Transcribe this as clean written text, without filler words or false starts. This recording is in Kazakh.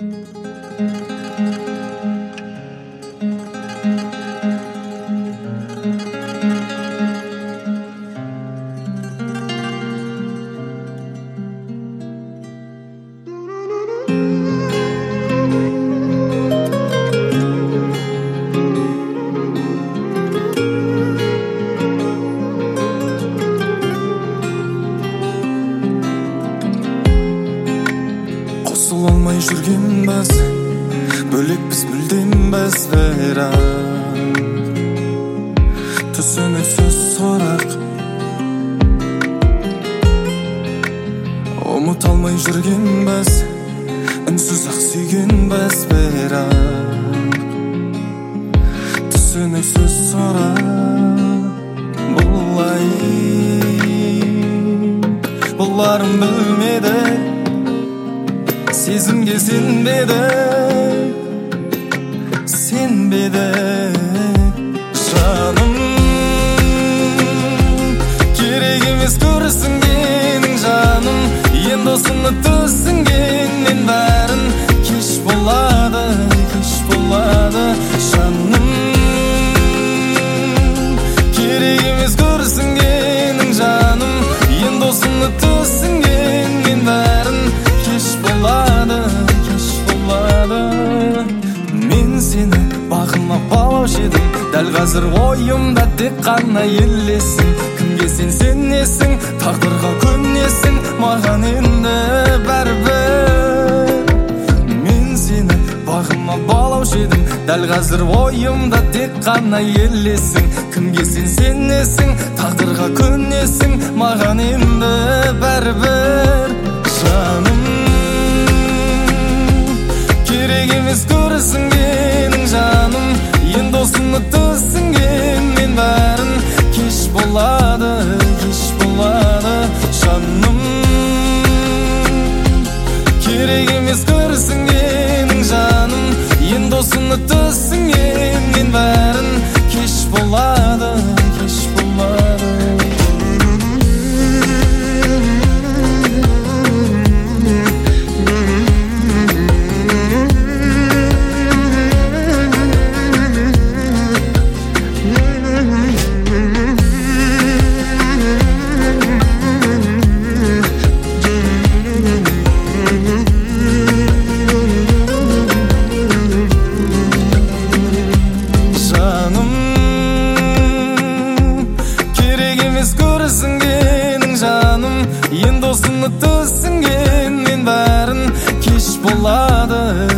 Olmay жүргенбіз, бөлекпіз мүлдембіз, бірақ түсініксіз сұрақ. Ұмыта алмай жүргенбіз, үнсіз-ақ сүйгенбіз, бірақ түсініксіз сұрақ. Бұларым білмеді, сезімге сенбеді жаным. Керек емес көрсінген жаным, енді осыны түсінгенмен бәрін кеш болады жаным. Керек емес көрсінгенің жаным, енді осыны түсінгенмен бәрін кеш болады. Мен сені бағыма балаушы едім, дәл қазір ойымда тек қана елесің. Кімге сен сенесің, тағдырға көнесің, маған енді бәрібір. Мен сені бағыма балаушы едім, дәл қазір ойымда тек қана елесің. Кімге сен сенесің, тағдырға көнесің, маған енді бәрібір жаным. Керек емес көрсінгенің жаным, енді осыны түсінгенмен бәрін кеш болады жаным. Керек емес көрсінгенің жаным, енді осыны түсінгенмен бәрін кеш болады. Көрсінгенің жаным, енді осыны түсінгенмен бәрін кеш болады.